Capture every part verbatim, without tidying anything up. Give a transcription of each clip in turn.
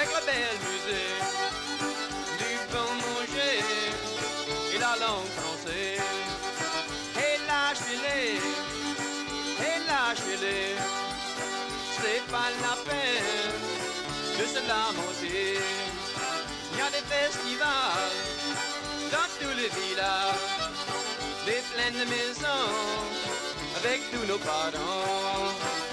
avec la belle musique, du bon manger et la langue française. Et lâchez-les, et lâchez-les, c'est pas la peine de se lamenter. Il y a des festivals dans tous les villages, des pleines de maisons avec tous nos parents.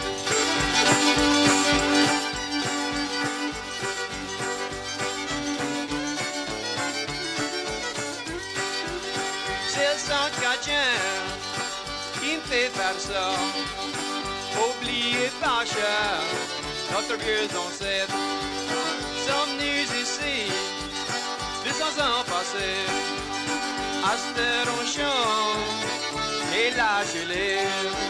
C'est le sang chrétien qui me fait faire ça. Oubliez pas cher, notre vieux ancêtre sont venus ici deux cents ans passés. À cette heure on chante et lâchez-les.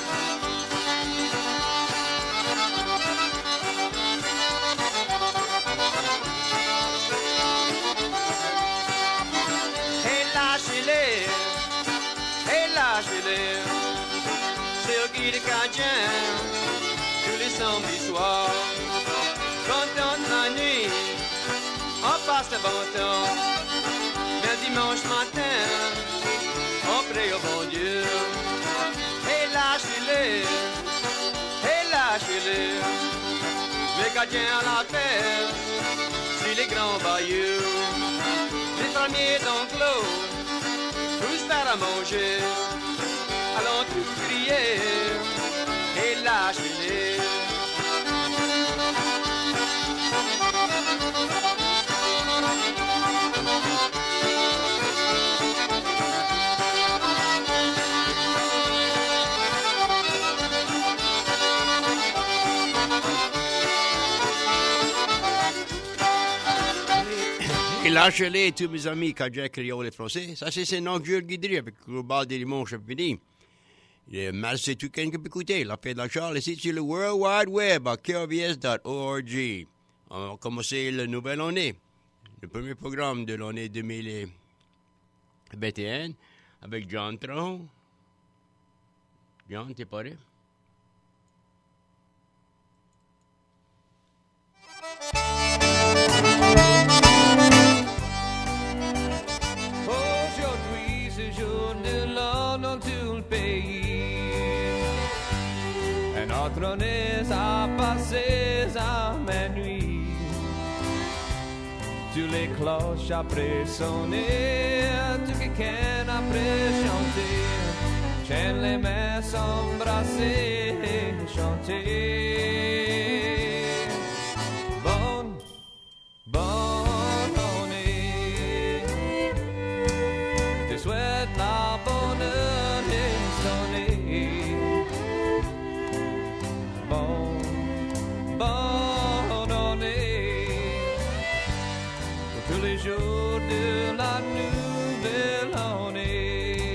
Et lâchez-les, et lâchez-les. C'est le guide cadien tous les samedis soirs. Quand on la nuit, on passe le bon temps. Mais dimanche matin, on prie au bon Dieu. Et lâchez-les, et lâchez-les. Les gardiens à la terre, sur les grands bayous. Les fermiers d'enclos, tous faire à manger. Allons tous crier, et lâchez-les. Et lâchez-les, tous mes amis, Cadillac, créoles et français. Ça, c'est un angle guidé avec le bal des dimanches à fini. Merci tout quelqu'un qui peut écouter. La fête de la Charles, ici sur le World Wide Web à k v s point org. On va commencer la nouvelle année. Le premier programme de l'année deux mille vingt et un avec John Tron. John, t'es paré? Aujourd'hui, c'est jour de l'an dans tout le pays. Et notre année a passé à minuit. Tous les cloches après sonner, tout quelqu'un après chanter. Tiens les mains s'embrasser et chanter. Bonne, bonne année. Je te souhaite la bonne année. Bon, bonne année. Pour tous les jours de la nouvelle année.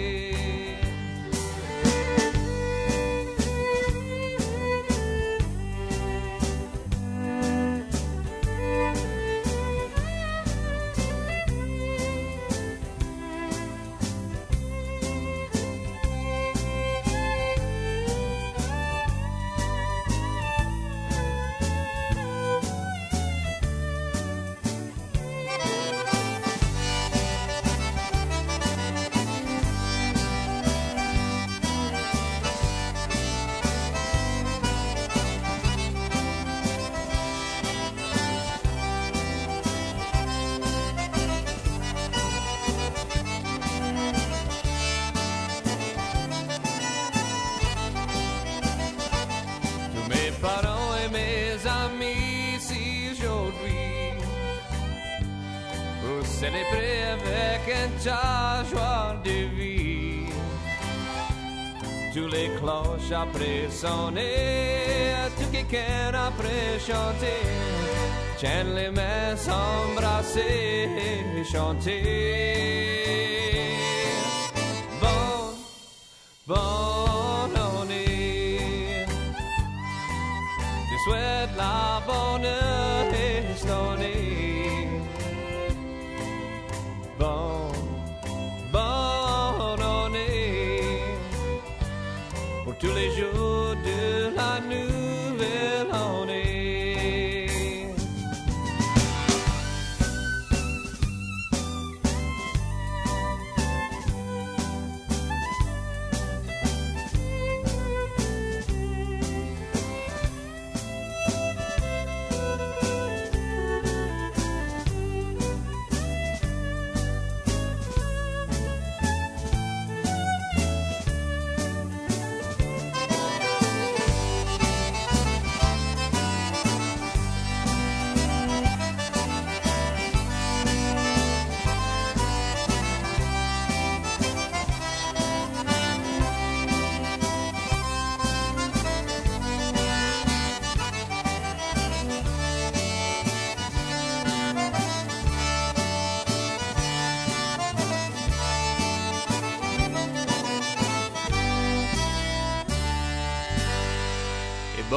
Célébrer avec un joie de vie. Tous les cloches après sonner, tout quelqu'un après chanter. Tiens les mains s'embrasser et chanter. Bon, bonne année. Je souhaite la bonne année. Bon, bonne année pour tous les jours de la nouvelle année.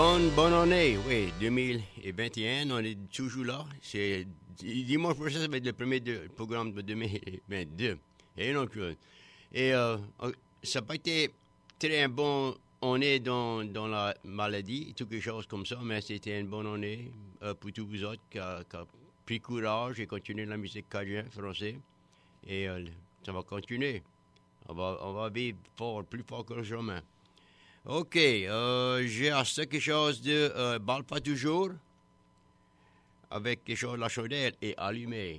Bonne, bonne année, oui, deux mille vingt et un, on est toujours là. C'est dimanche prochain, ça va être le premier de, programme de deux mille vingt-deux. Et donc, et euh, ça n'a pas été très bon année dans, dans la maladie, quelque chose comme ça, mais c'était une bonne année euh, pour tous vous autres qui a, qui a pris courage et continué la musique cajun, français. Et euh, ça va continuer. On va, on va vivre fort, plus fort que jamais. OK, euh, j'ai acheté quelque chose de euh, balle pas toujours, avec quelque chose de la chandelle et allumé.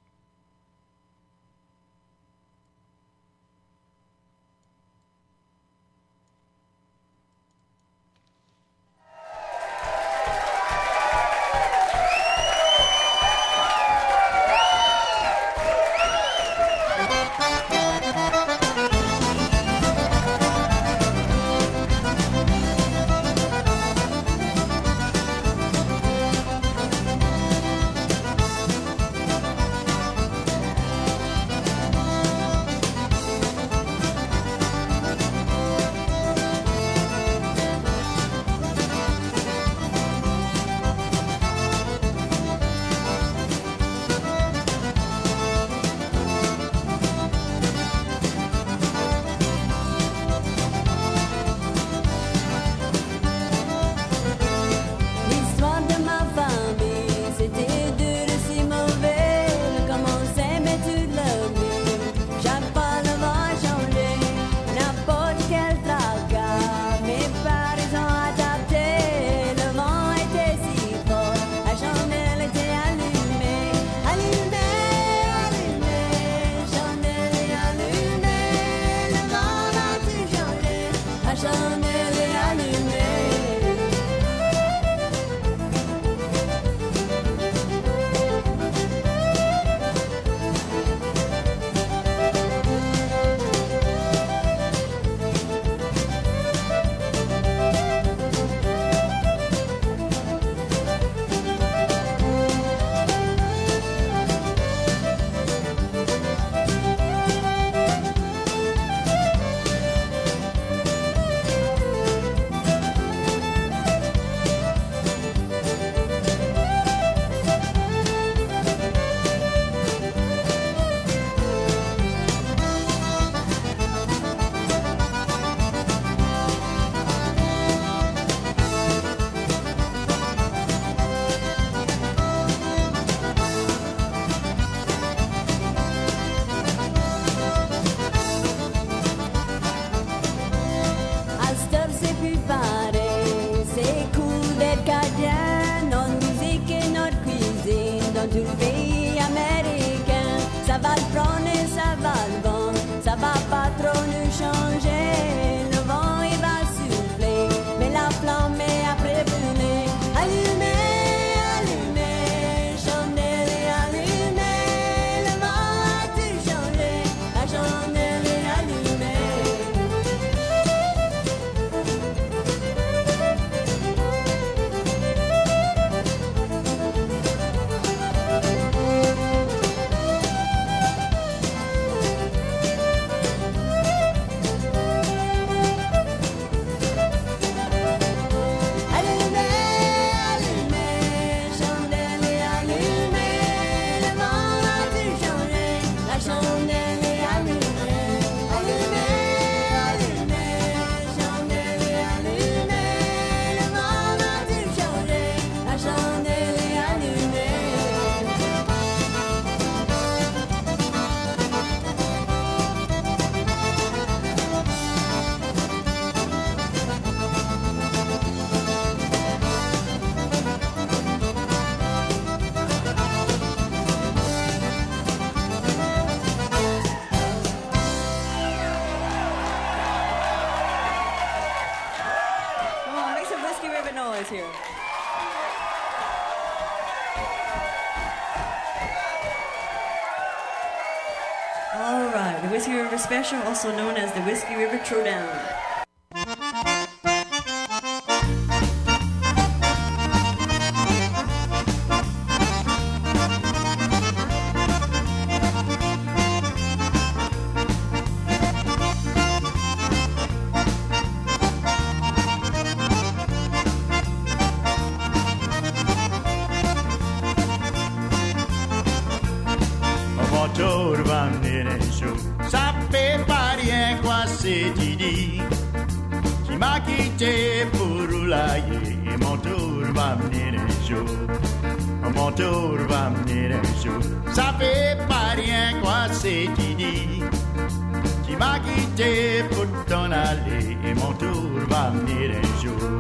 here. All right, the Whiskey River Special, also known as the Whiskey River Throwdown. moto va venir un jour. Ça fait pas rien quoi c'est dit. Qui m'a quitté pour roulailler. Mon tour va venir un jour. Mon tour va venir un jour. Ça fait pas rien quoi c'est dit. Qui m'a quitté pour t'en aller. Et mon tour va venir un jour.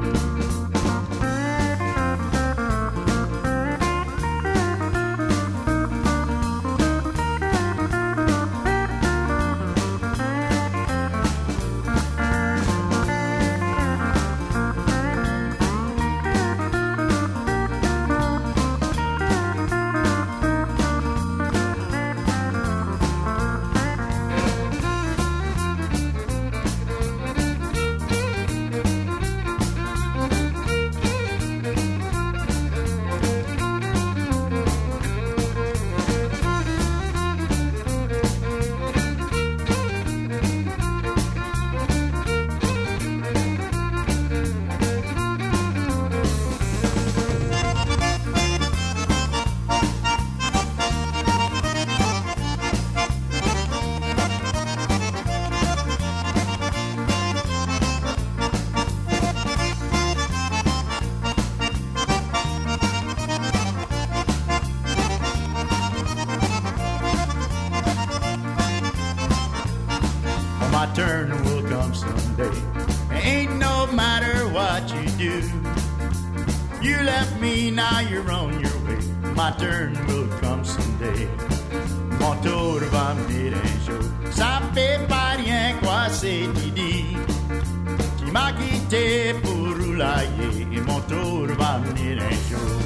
My turn will come someday. Ain't no matter what you do. You left me, now you're on your way. My turn will come someday. Mon tour va venir un jour. Ça fait pas rien quoi c'est dit. Qui m'a quitté pour roulailler. Et mon tour va venir un jour.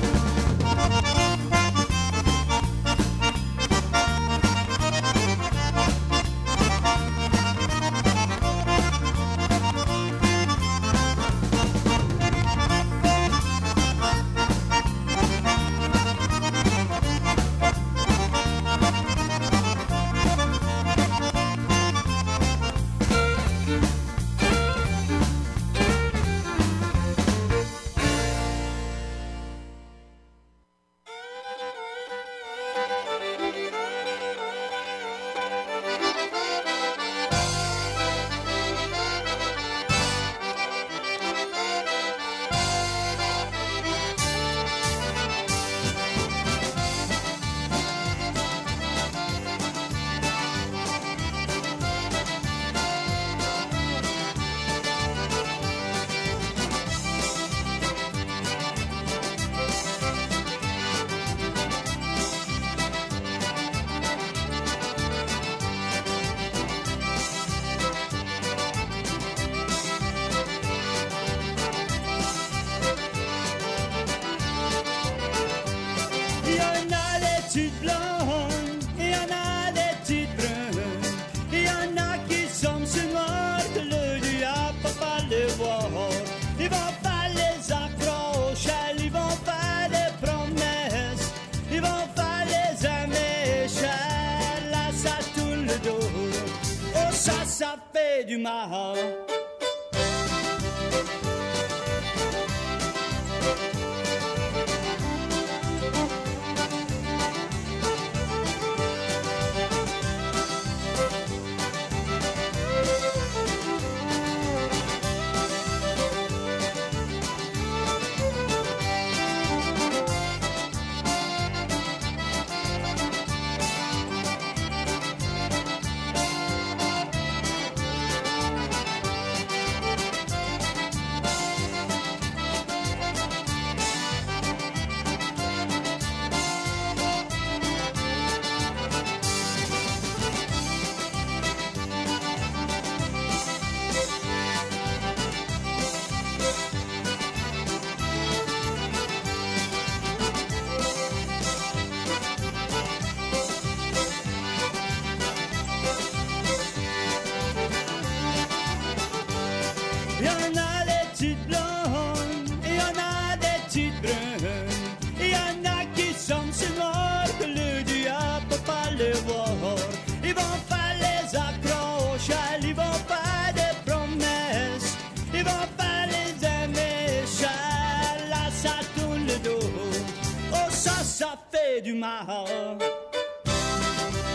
Du mal. du mal.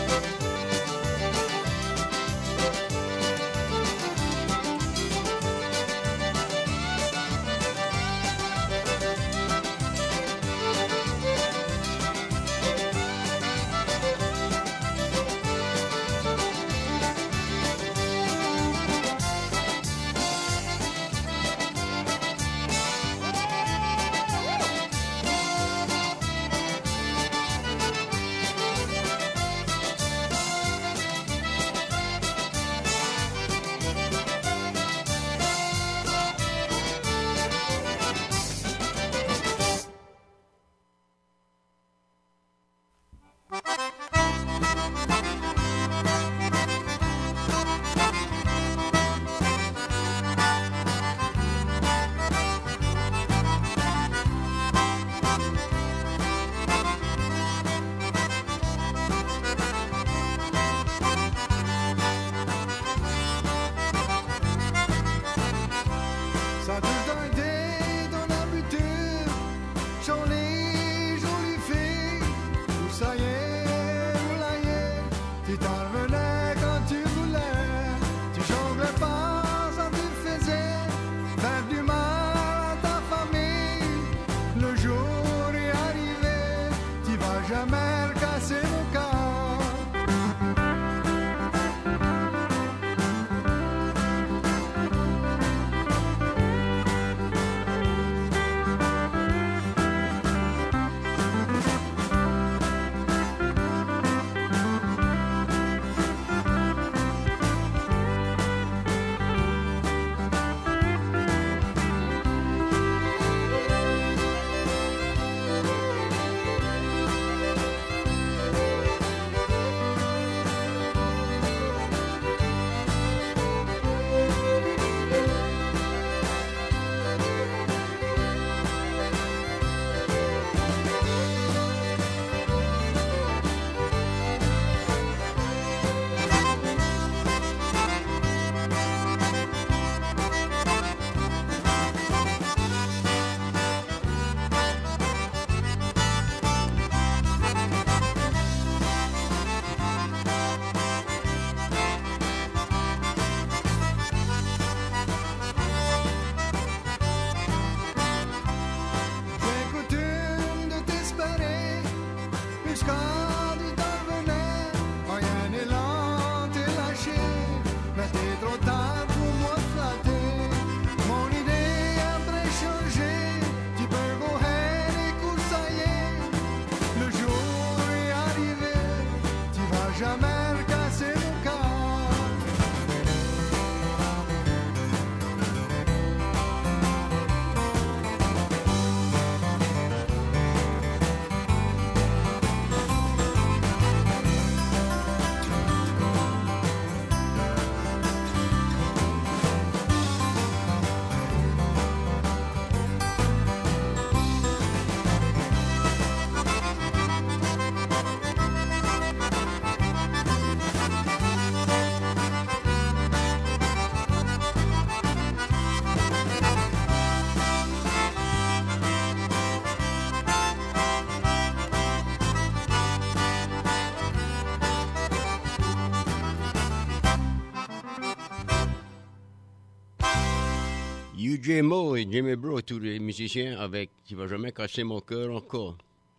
U J Mo et Jimmy Bro, tous les musiciens avec Tu vas jamais casser mon cœur encore.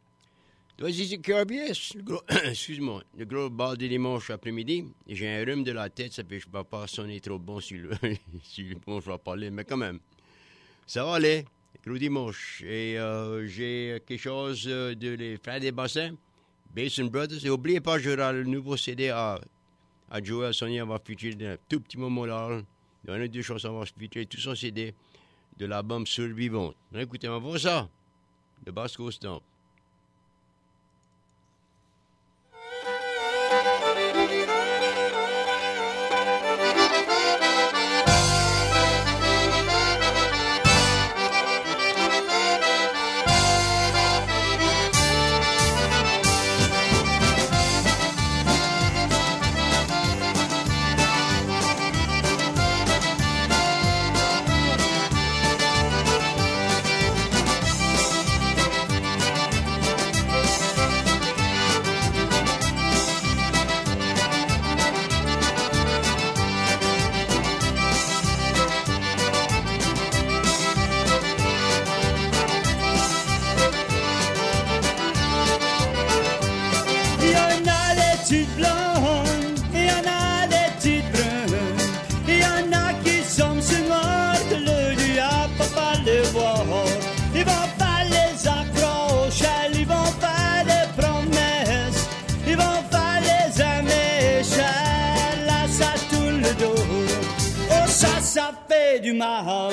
Toi, ici, c'est K B S, le gros, excuse-moi, le gros bal de dimanche après-midi. J'ai un rhume de la tête, ça fait que je ne peux pas sonner trop bon sur le, sur le bon, je vais parler, mais quand même. Ça va aller, gros dimanche. Et euh, j'ai quelque chose de les frères des bassins, Basin Brothers. Et n'oubliez pas, j'aurai le nouveau C D à, à Joël Sonia, va featurer d'un tout petit moment là. Dans une ou deux chansons, on va featurer tout son C D de l'album Survivante. Écoutez, on va voir ça, de Basco Stomp. Thank petites blondes, il y en a des petites brunes, il y en a qui sont si morts que le diable peut pas les voir. Ils vont faire les accroches, ils vont faire des promesses, ils vont faire les amis, là ça tourne le dos, oh ça, ça fait du mal.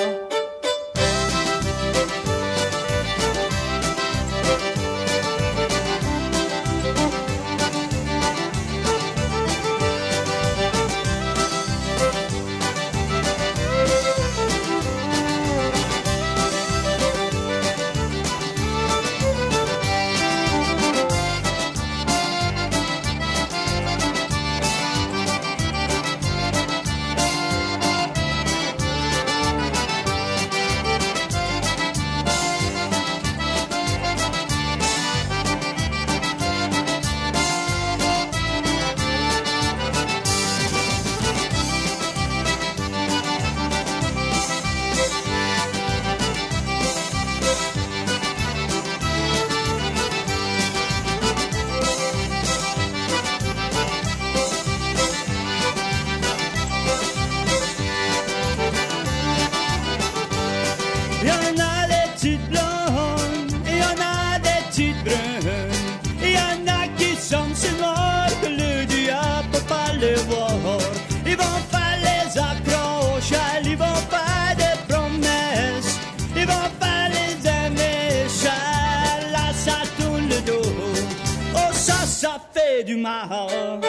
Du mal.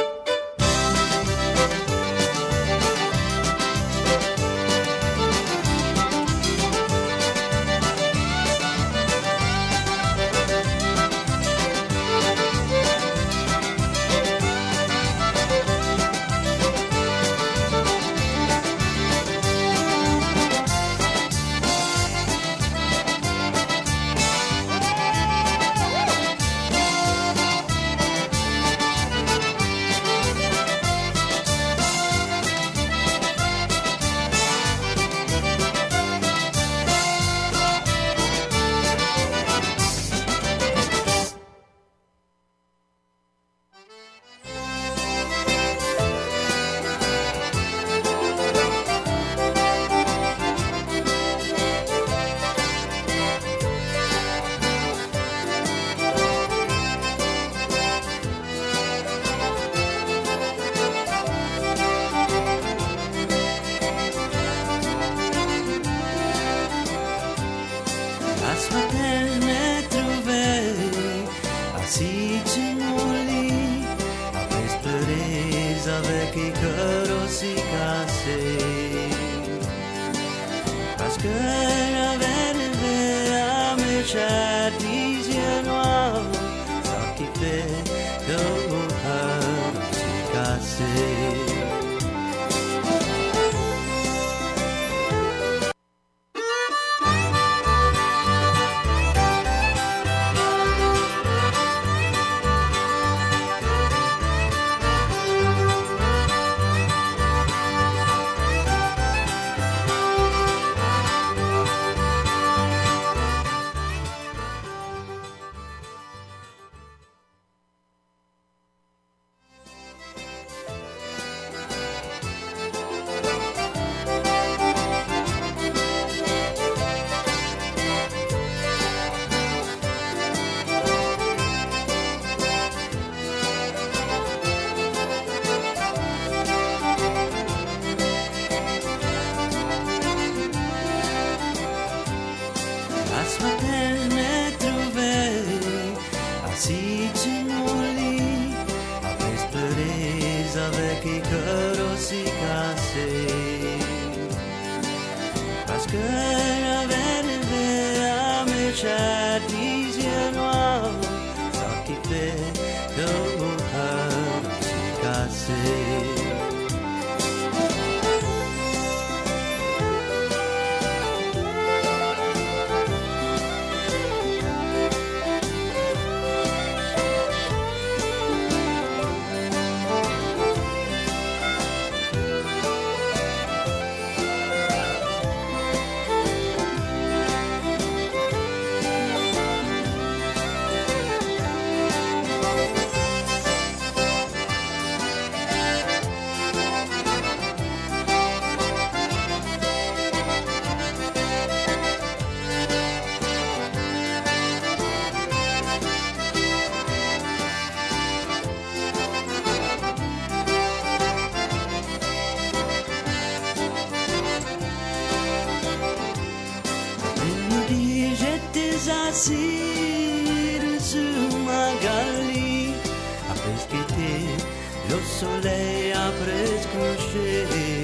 le soleil a presque couché.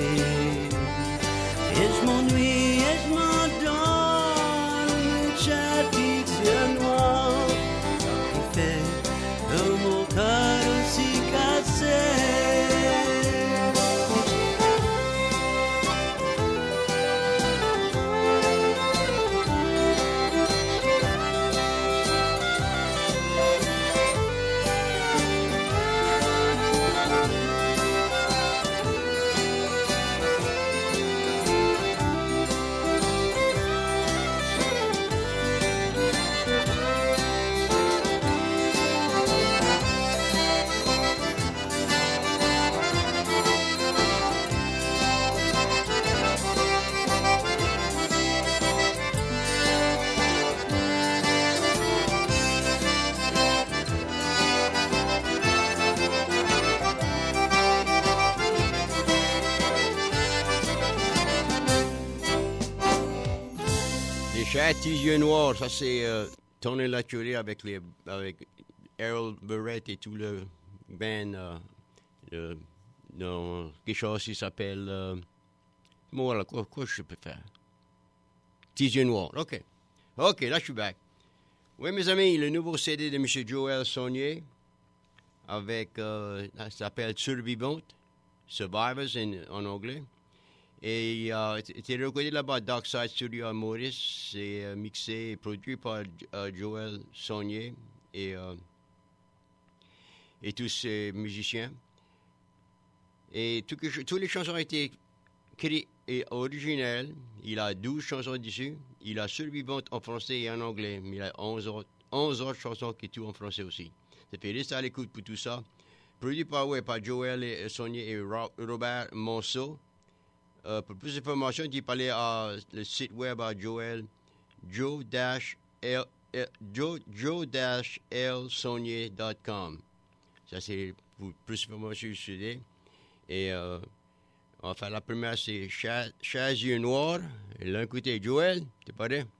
Et je m'ennuie et je m'endors, une chapitre ciel noir, ça qui fait de mon cœur aussi cassé. Chats yeux noirs, ça c'est euh, Tony Laturé avec les avec Errol Barrett et tout le band. Euh, euh, non, quelque chose qui s'appelle. Euh, voilà, quoi, quoi je peux faire? Tes yeux noirs, ok. Ok, là je suis back. Oui, mes amis, le nouveau C D de M. Joël Saunier avec. Euh, ça s'appelle Survivante, Survivors en, en anglais. Et euh, c'est recordé là-bas, Darkside Studio à Maurice. C'est euh, mixé et produit par euh, Joël Saunier et, euh, et tous ses musiciens. Et tout que, toutes les chansons ont été écrites et originales. Il a douze chansons dessus. Il a Survivante en français et en anglais. Mais il a onze autres, onze autres chansons qui sont en français aussi. Ça fait rester à l'écoute pour tout ça. Produit par, ouais, par Joël et, Saunier et Ro- Robert Monceau. Euh, pour plus d'informations, tu peux aller à le site web à Joël, joe l saunier dot com. Ça, c'est pour plus d'informations sur le C D. Et euh, on va faire la première, c'est Chats yeux noirs. Et l'un côté, Joël, t'es pas prêt?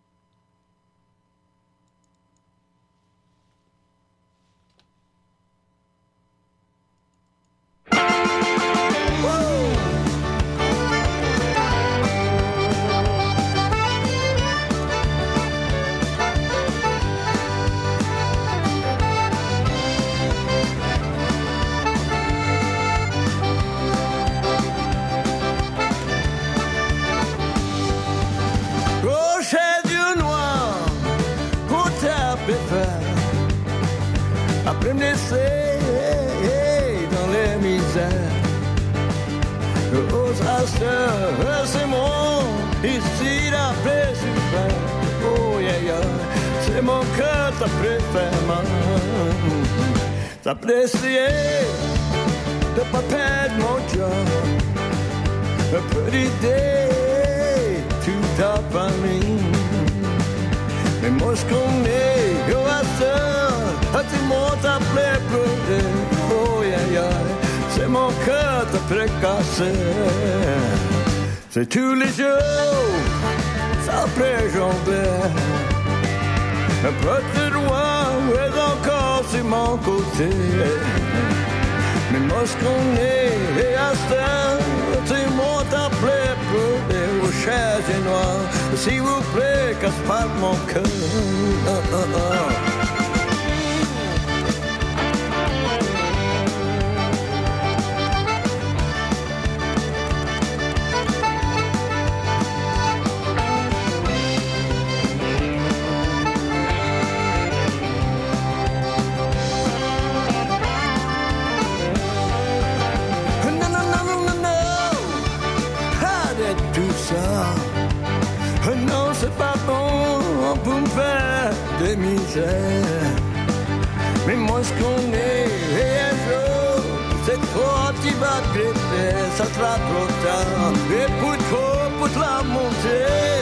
Après me laisser dans les misères, le haut asteur, c'est mon ici la paix suprême. Oh yeah yeah, c'est mon cœur ta préférée. T'apprécier de pas perdre mon job, un peu d'idée, tout a pas mis. Mais moi je connais yo à ça, tu montes à pleurer. Oh yeah yeah, c'est mon cœur te précassé. C'est tous les jours, ça préjambait. Un peu de loin, est encore sur mon côté. Mais moi je connais et à ça, tu montes à pleurer. Aux chaises noires, s'il vous plaît, casse pas mon cœur. Oh, oh, oh. Non, c'est pas bon pour me faire des misères. Mais moi je connais et un jour, c'est toi qui vas te greffer. Ça sera trop tard. Et pour toi, pour te la monter.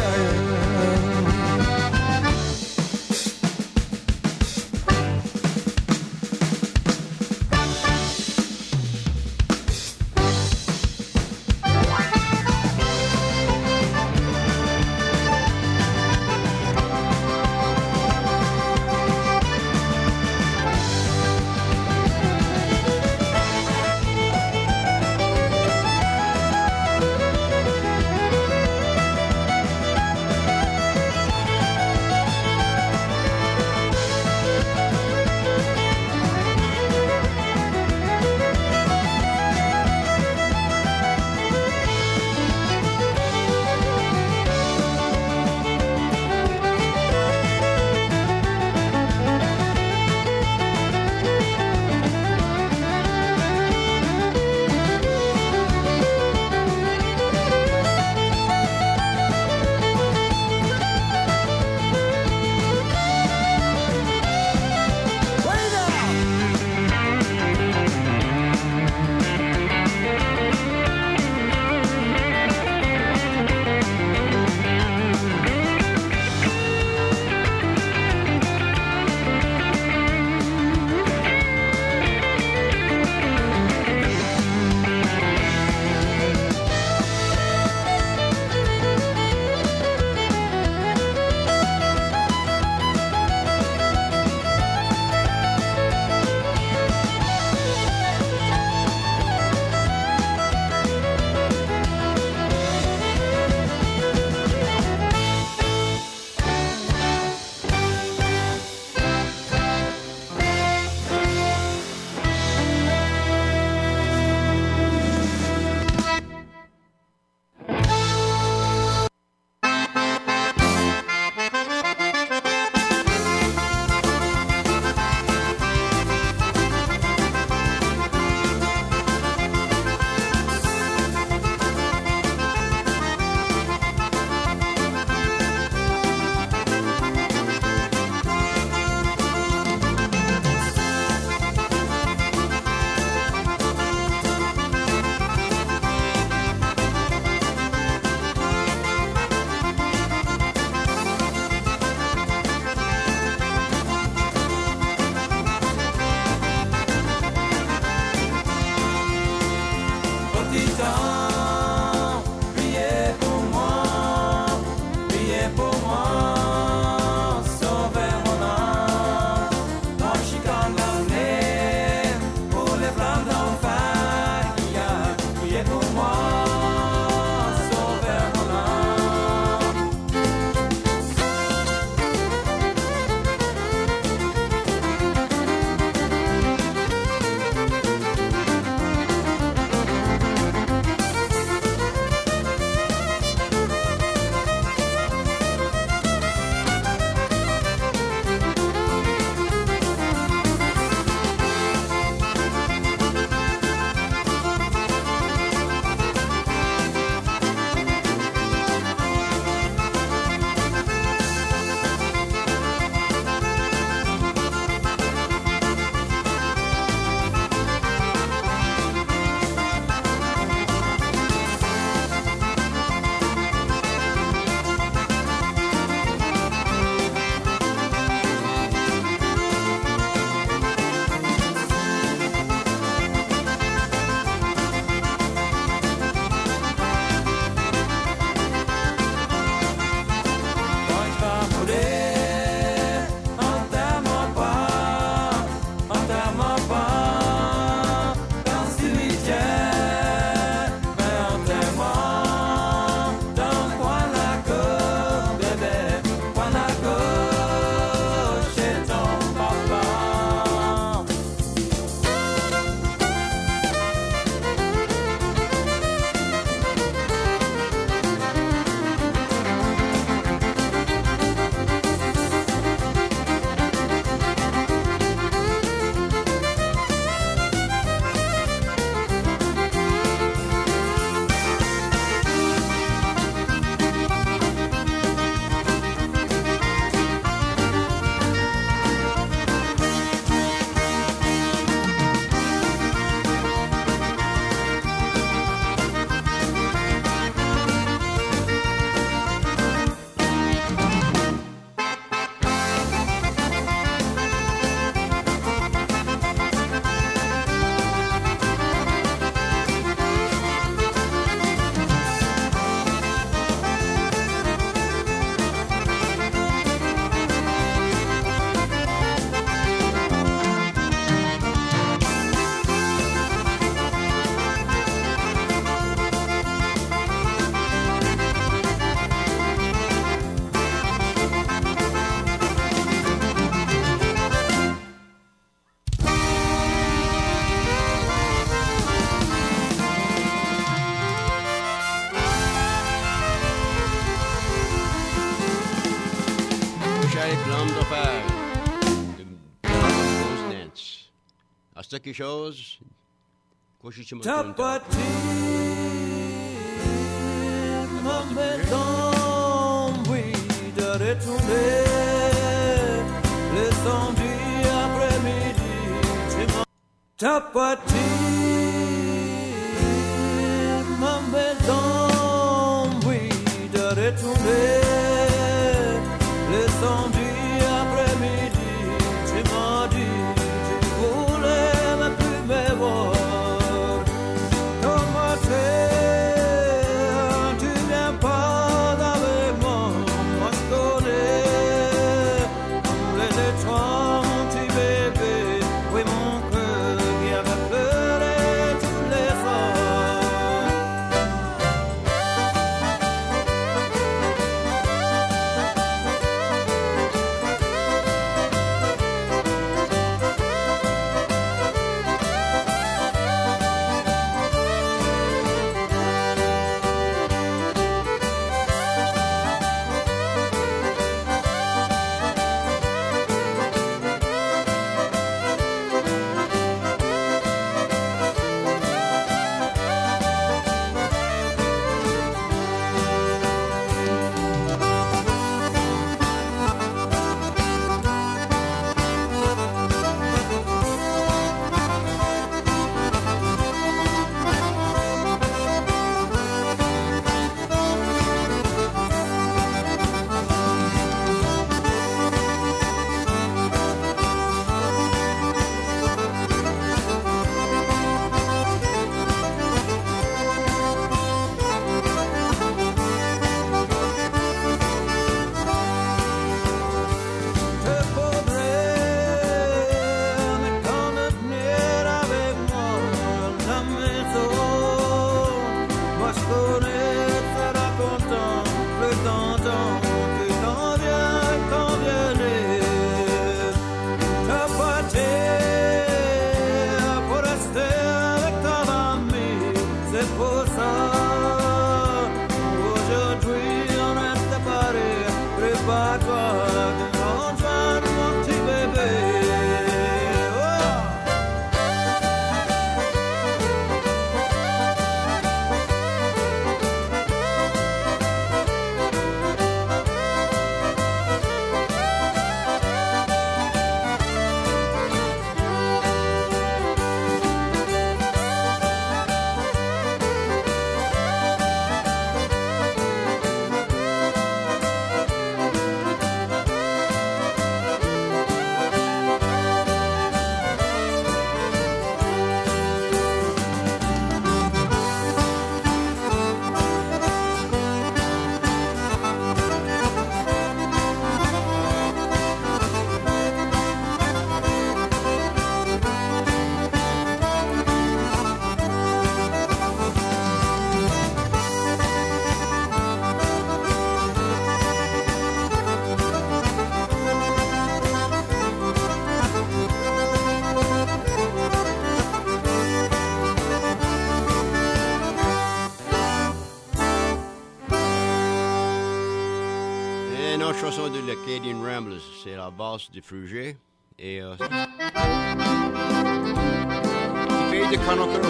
quelque chose? Quoi, je suis T'as pas dit, ma maison, oui, de retourner. Le samedi après-midi, tu m'as. T'as pas dit, ma maison, oui, de retourner. Le samedi après-midi, tu m'as dit, tu voulais ne plus me voir. Comment c'est, tu viens pas avec moi, moi je connais tous les étoiles, mon petit bébé, oui mon cœur qui avait pleuré tous les soirs. Chanson de l'Acadian Ramblers, c'est la basse de Fruget et euh, qui fait de Canocro.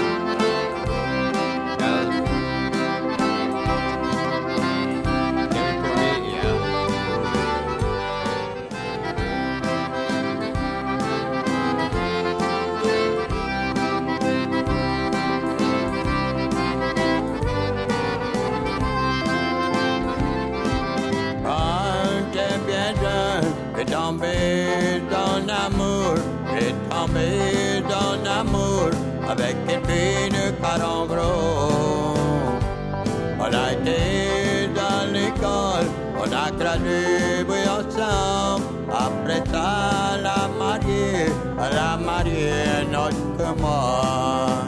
Tombé dans l'amour, et tombé dans l'amour avec une fille de Carangro. On a été dans l'école, on a gradué ensemble. Après ça, la mariée, la mariée, notre que moi.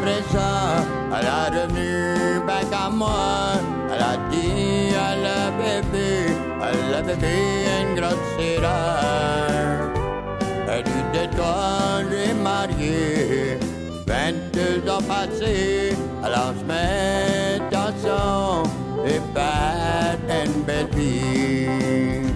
après ça, elle a revenu back à moi. Elle a dit à la bébé, à la bébé, une grosse sérère. Elle dit de toi, j'ai marié. vingt-deux ans passés, alors je mets dans son et bad and belle vie.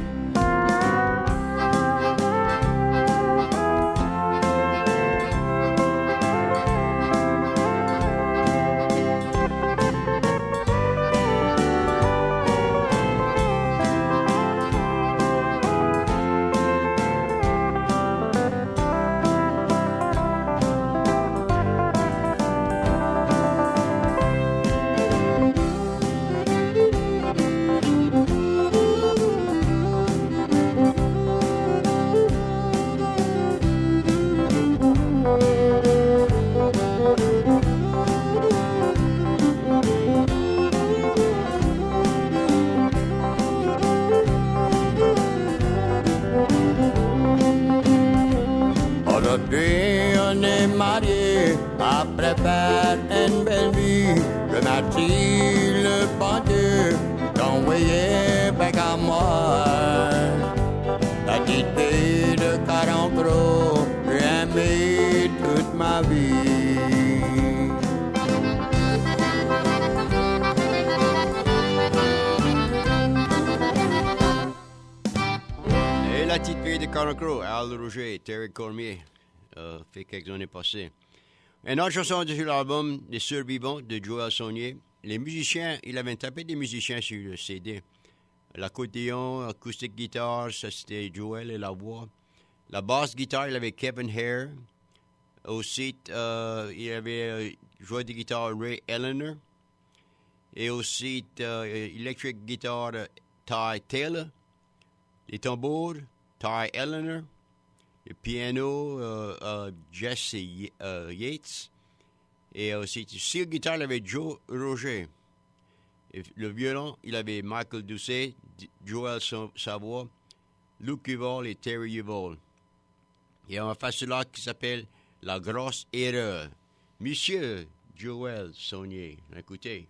On est mariés après faire une belle vie. Remercie le bon Dieu d'envoyer back à moi. La petite fille de quarante gros, j'ai aimé toute ma vie. Et la petite fille de quarante gros, Al Rouget, Terry Cormier. Euh, fait quelques années passées. Une autre chanson sur l'album Les Survivants de Joël Saunier. Les musiciens, il avait tapé des musiciens sur le C D. L'accordéon, acoustique guitare, ça c'était Joël et la voix. La basse guitare, il avait Kevin Hare. Aussi, euh, il avait euh, joué de guitare Ray Eleanor. Et aussi, euh, électrique guitare Ty Taylor. Les tambours, Ty Eleanor. Le piano, euh, euh, Jesse euh, Yates. Et aussi, sur la guitare, il avait Joe Roger. Et le violon, il avait Michael Doucet, Joël Savoie, Luc Uval et Terry Uval. Et on va faire cela qui s'appelle La Grosse Erreur. Monsieur Joël Saunier, écoutez.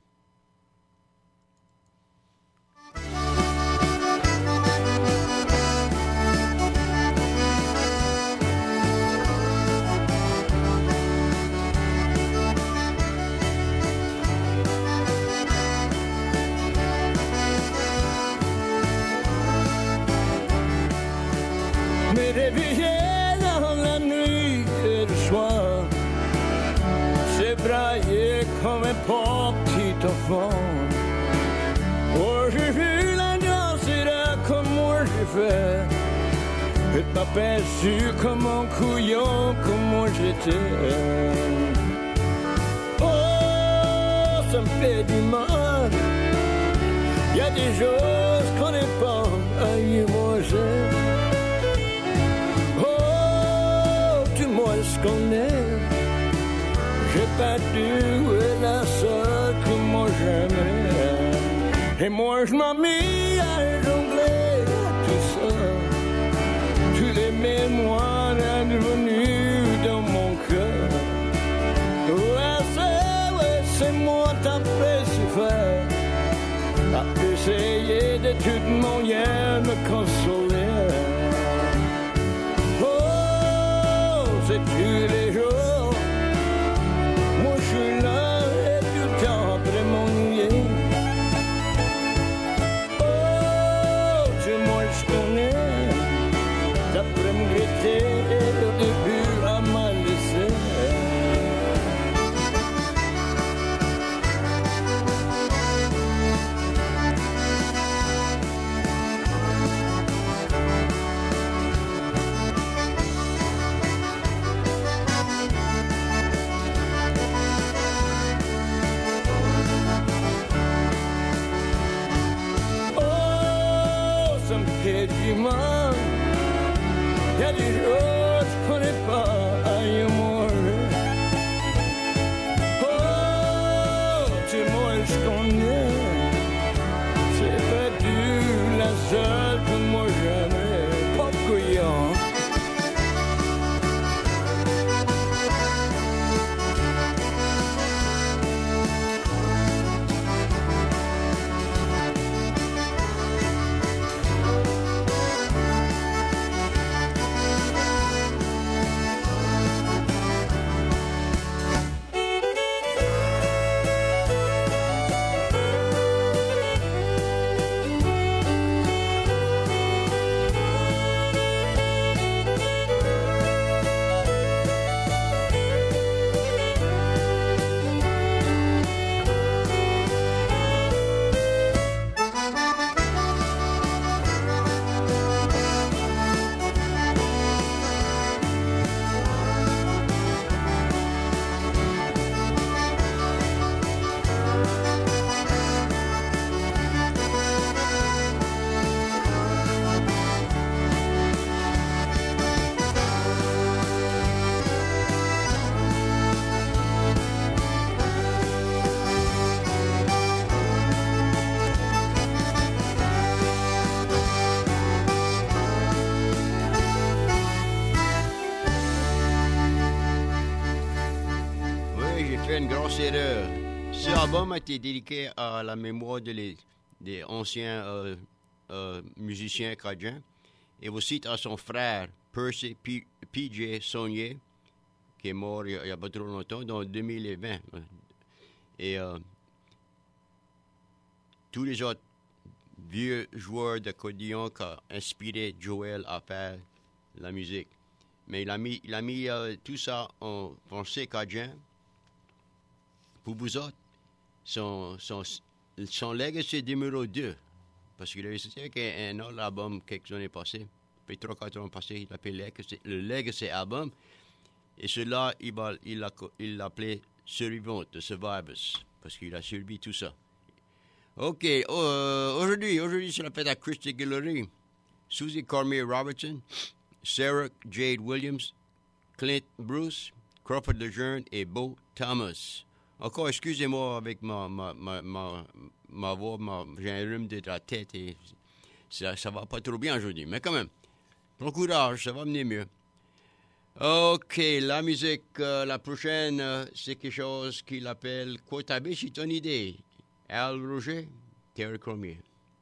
Réveillé dans la nuit et le soir, c'est braillé comme un petit enfant. Oh, j'ai vu la danse et là comme moi j'ai fait. Et pas perçu comme un couillon comme moi j'étais. Oh, ça me fait du mal. Y a des choses qu'on n'est pas à y manger. Moi ce qu'on est, j'ai perdu la seule que moi j'aimais. Et moi je m'en mis à jongler tout ça. Tous les mémoires advenus dans mon cœur. Ouais c'est, ouais c'est moi t'as fait souffrir. À essayer de tout moyen me consoler. C'est tous les jours. Moi je suis là et tout le temps après m'ennuyer. Oh, tu moi je connais. D'après me guetter le début à m'a laissé. Dis-moi, y'a des choses je connais pas à y mourir. Oh, tu moi je connais. C'est perdu la seule que moi j'aimais. Pas couillon. fait une grosse erreur. Ce album a été dédié à la mémoire de les, des anciens euh, euh, musiciens cajun et aussi à son frère, Percy P J Saunier, qui est mort il n'y a, a pas trop longtemps, dans deux mille vingt. Et euh, tous les autres vieux joueurs d'accordéon qui ont inspiré Joel à faire la musique. Mais il a mis, il a mis euh, tout ça en français cajun. Pour vous autres, son, son, son legacy numéro deux, parce qu'il avait sorti avec un, un autre album quelques années passées, puis trois, quatre ans passés, il l'appelait Legacy, le Legacy Album, et celui-là, il, il, il l'appelait Survivant, The Survivors, parce qu'il a survécu tout ça. OK, euh, aujourd'hui, aujourd'hui, c'est la fête à Christy Guillory, Susie Cormier Robertson, Sarah Jade Williams, Clint Bruce, Crawford Lejeune et Beau Thomas. Encore, excusez-moi avec ma, ma, ma, ma, ma voix, ma, j'ai un rhume de la tête et ça, ça va pas trop bien aujourd'hui, mais quand même, bon courage, ça va venir mieux. OK, la musique, euh, la prochaine, euh, c'est quelque chose qu'il appelle Quotabé, c'est ton idée. Al Roger, Terry Cormier.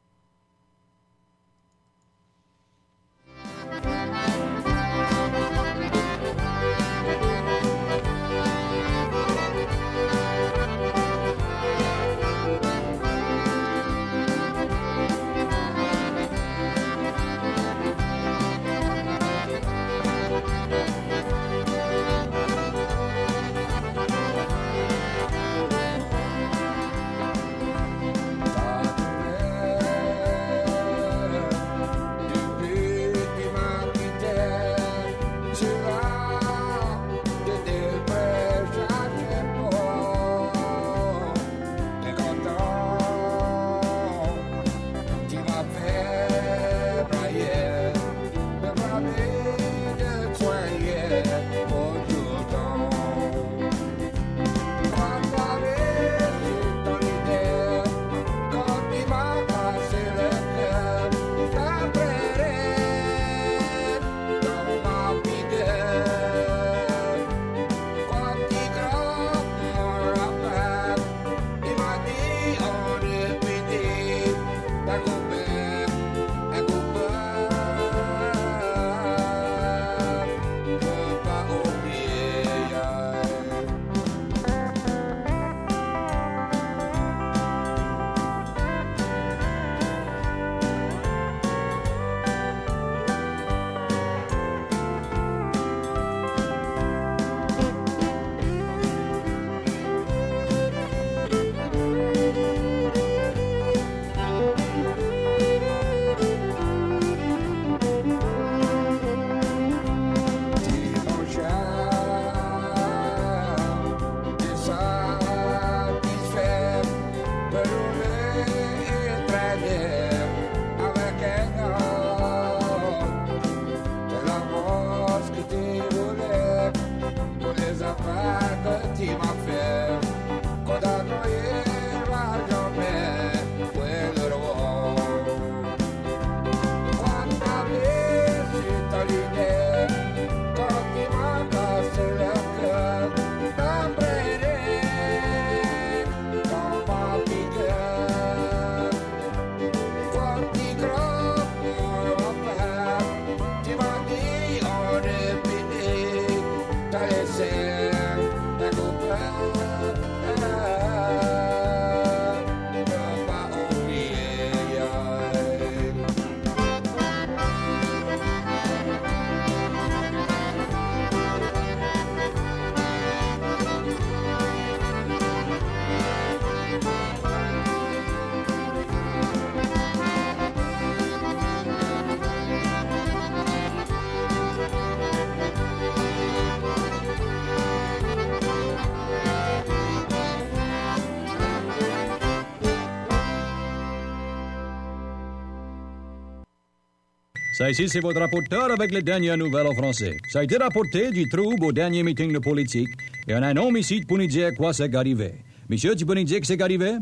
Ça ici, c'est votre rapporteur avec les dernières nouvelles en français. Ça a été rapporté du trouble au dernier meeting de politique et on a un homme ici pour nous dire quoi c'est arrivé. Monsieur, tu peux nous dire que c'est arrivé?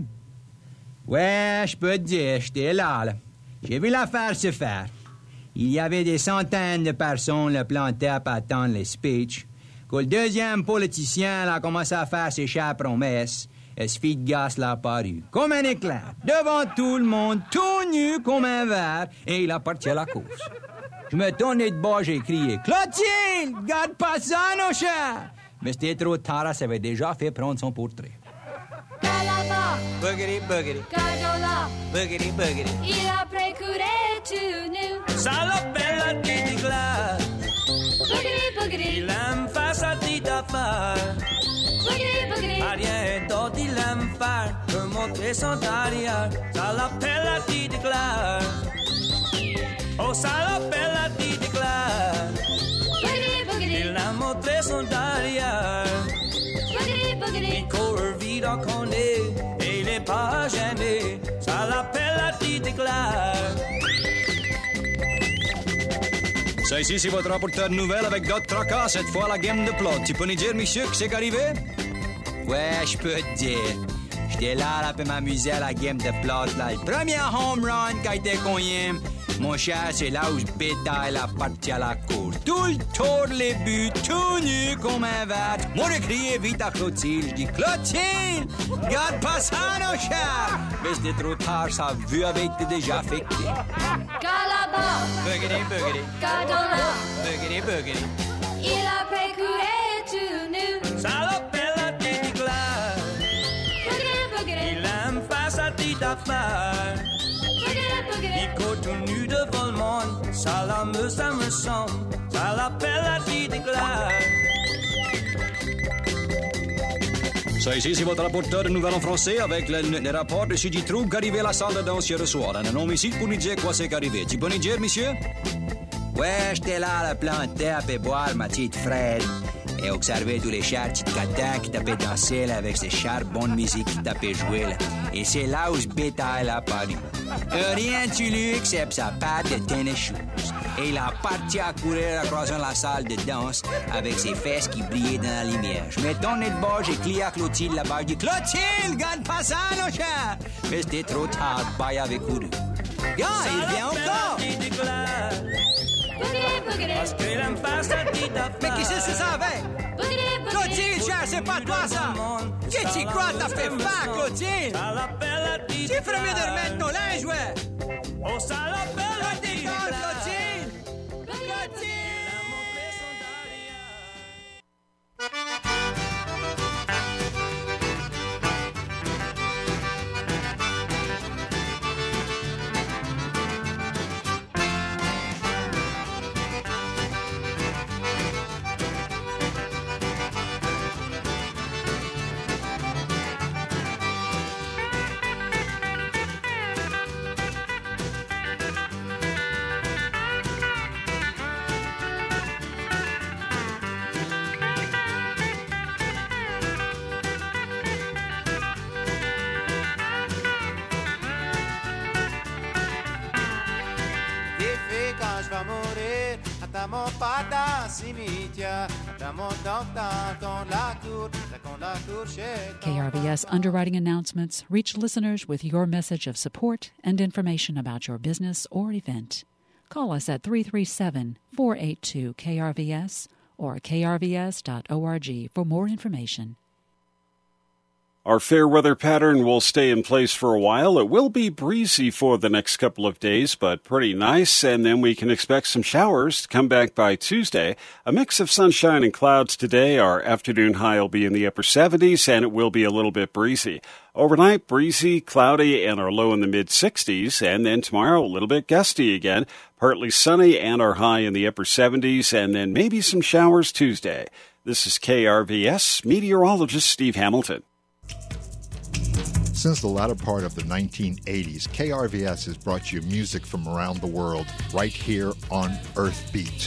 Ouais, je peux te dire, j'étais là, là. J'ai vu l'affaire se faire. Il y avait des centaines de personnes le plantaient à attendre les speeches. que le deuxième politicien là, a commencé à faire ses chères promesses, et ce fille de gaz l'a apparu, comme un éclair, devant tout le monde, tout nu comme un verre, et il a parti à la course. Je me tournais de bas, j'ai crié « Clotilde, garde pas ça, nos chers !» Mais c'était trop tard, elle s'avait déjà fait prendre son portrait. Là-bas, Boogity, boogity, Cardola, boogity, boogity. il a précuré tout nu. Salopelle la petite glace, Boogity, boogity, il aime faire sa petite affaire. boogity, boogity, À rien d'autre il aime faire que montrer son derrière. Salopelle la petite glace, oh salopelle la petite glace, boogity, boogity, il aime montrer son derrière. boogity, boogity. Il court vite en connaît et il est pas gêné. Salopelle la petite glace. Ça ici, c'est votre rapporteur de nouvelles avec d'autres tracas, cette fois la game de plot. Tu peux nous dire, monsieur, que c'est qu'arrivé? Ouais, je peux te dire. J'étais là, là, pour m'amuser à la game de plot, là. Le premier home run qui a été cogné, mon cher, c'est là où je bétaille la partie à la course. Tout le tour de les buts, tout nu comme un verre. Moi, j'ai crié vite à Clotilde. Je dis, Clotilde, garde pas ça, mon cher. Mais c'était trop tard, sa vue avait été déjà affectée. Là-bas, Boogity, boogity, Cardola, boogity, boogity. il a précuré tout nu. Salopelle la petite glace, Boogity, boogity, il aime faire sa petite affaire. boogity, boogity. Il court tout nu devant le monde, ça l'amuse, ça me semble. Ça l'appelle la petite glace. Ça ici, c'est votre rapporteur de nouvelles en français avec le, le rapport de ce qui trouve qu'arrivé à la salle de danse hier soir. On a un homicide pour nous dire quoi c'est qu'arrivé. Tu peux nous dire, monsieur? Ouais, j'étais là à la planter à peu boire ma petite frère et observer tous les chers petits catins qui tapaient danser là, avec ces chers bonnes musiques qui tapaient jouer là. Et c'est là où ce bétail a apparu. Euh, rien de lui except sa patte de tennis shoes. Et il a parti à courir à croisant la salle de danse avec ses fesses qui brillaient dans la lumière. Je me tournais de bord, j'ai crié à Clotilde là-bas. Je dis Clotilde, garde pas ça, mon cher! Mais c'était trop tard, le bail avait couru. Gars, il vient encore! Boogity, boogity, Parce qu'il aime faire sa petite affaire. Mais qu'est-ce que c'est ça avec? boogity, boogity. Clotilde, cher, c'est pas toi ça! Qu'est-ce que tu crois t'as fait faire, Clotilde? Ça l'appelle la petite Tu ferais mieux de glace. remettre ton linge, ouais! Oh, ça l'appelle la petite Décolle, glace. Clotilde! Il a montré son derrière. mourir, attends-moi pas dans le cimetière, attends-moi dans dans la cour, dans la cour chez K R V S underwriting announcements reach listeners with your message of support and information about your business or event. Call us at three three seven, four eight two, K R V S or k r v s dot org for more information. Our fair weather pattern will stay in place for a while. It will be breezy for the next couple of days, but pretty nice. And then we can expect some showers to come back by Tuesday. A mix of sunshine and clouds today. Our afternoon high will be in the upper seventies, and it will be a little bit breezy. Overnight, breezy, cloudy, and our low in the mid-sixties. And then tomorrow, a little bit gusty again. Partly sunny, and our high in the upper seventies, and then maybe some showers Tuesday. This is K R V S meteorologist Steve Hamilton. Since the latter part of the nineteen eighties, K R V S has brought you music from around the world right here on Earthbeat.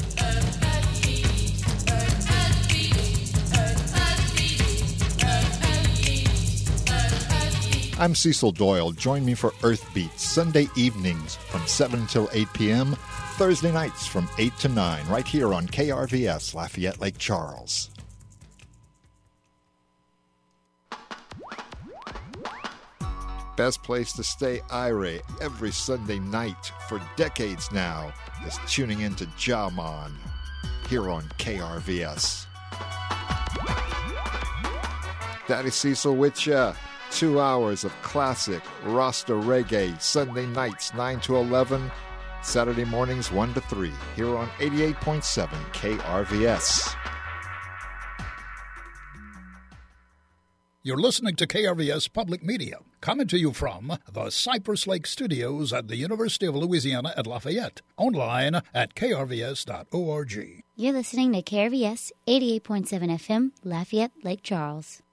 I'm Cecil Doyle. Join me for Earthbeat Sunday evenings from seven till eight p.m., Thursday nights from eight to nine, right here on K R V S, Lafayette Lake Charles. Best place to stay irate every Sunday night for decades now is tuning into Jamon here on K R V S. Daddy Cecil with ya. Two hours of classic Rasta reggae. Sunday nights nine to eleven. Saturday mornings one to three. Here on eighty-eight point seven K R V S. You're listening to K R V S Public Media, coming to you from the Cypress Lake Studios at the University of Louisiana at Lafayette. Online at k r v s dot org. You're listening to K R V S eighty-eight point seven F M, Lafayette, Lake Charles.